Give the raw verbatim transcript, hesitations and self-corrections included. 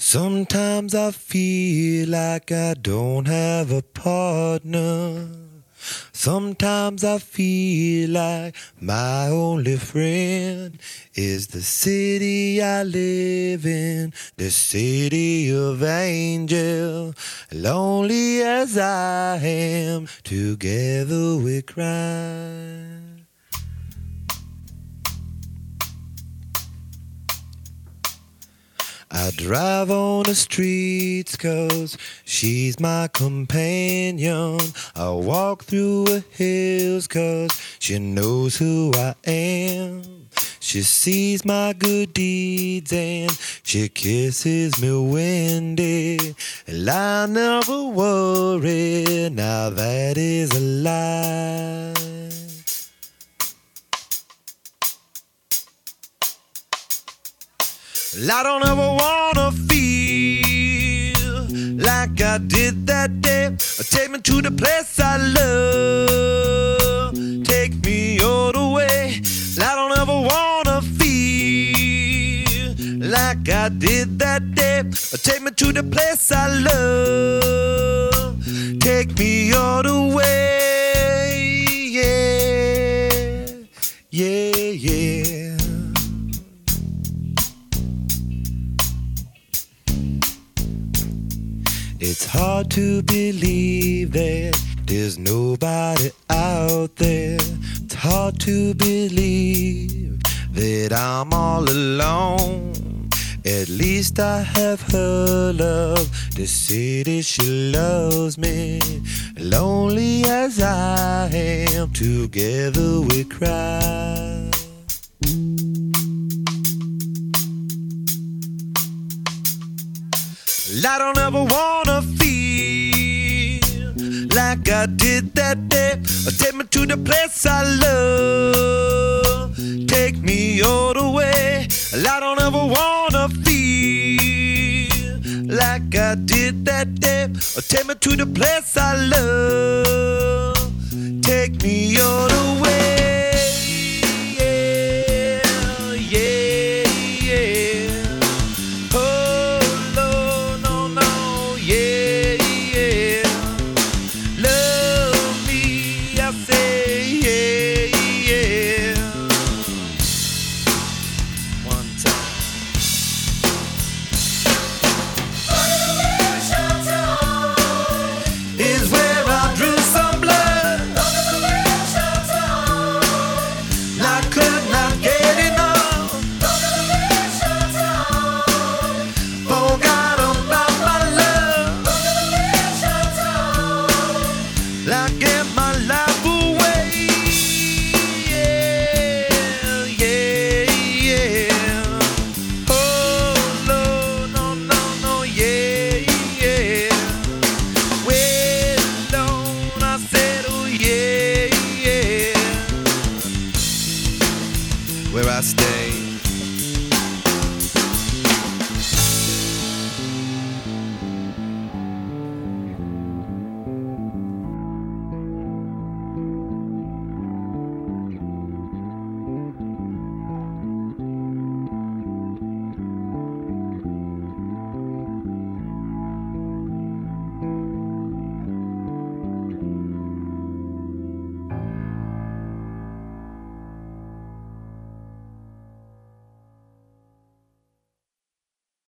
Sometimes I feel like I don't have a partner. Sometimes I feel like my only friend is the city I live in, the city of angel. Lonely as I am, together we cry. I drive on the streets 'cause she's my companion. I walk through the hills 'cause she knows who I am. She sees my good deeds and she kisses me windy. And I never worry, now that is a lie. I don't ever wanna feel like I did that day. Take me to the place I love, take me all the way. I don't ever wanna feel like I did that day. Take me to the place I love, take me all the way. Yeah, yeah, yeah. It's hard to believe that there's nobody out there. It's hard to believe that I'm all alone. At least I have her love, the city she loves me. Lonely as I am, together we cry. I don't ever wanna feel like I did that day. Take me to the place I love, take me all the way. I don't ever wanna feel like I did that day. Take me to the place I love, take me all the way.